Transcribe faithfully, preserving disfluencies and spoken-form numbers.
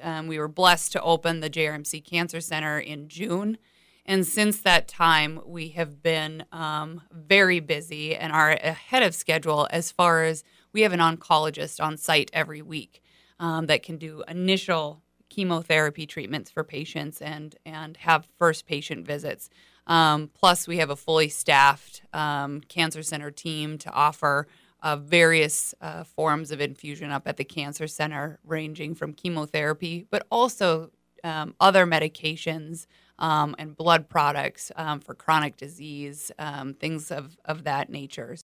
Um, we were blessed to open the J R M C Cancer Center in June. And since that time, we have been um, very busy and are ahead of schedule as far as we have an oncologist on site every week um, that can do initial chemotherapy treatments for patients and, and have first patient visits. Um, plus, we have a fully staffed um, cancer center team to offer uh, various uh, forms of infusion up at the cancer center, ranging from chemotherapy, but also um, other medications um, and blood products um, for chronic disease, um, things of, of that nature.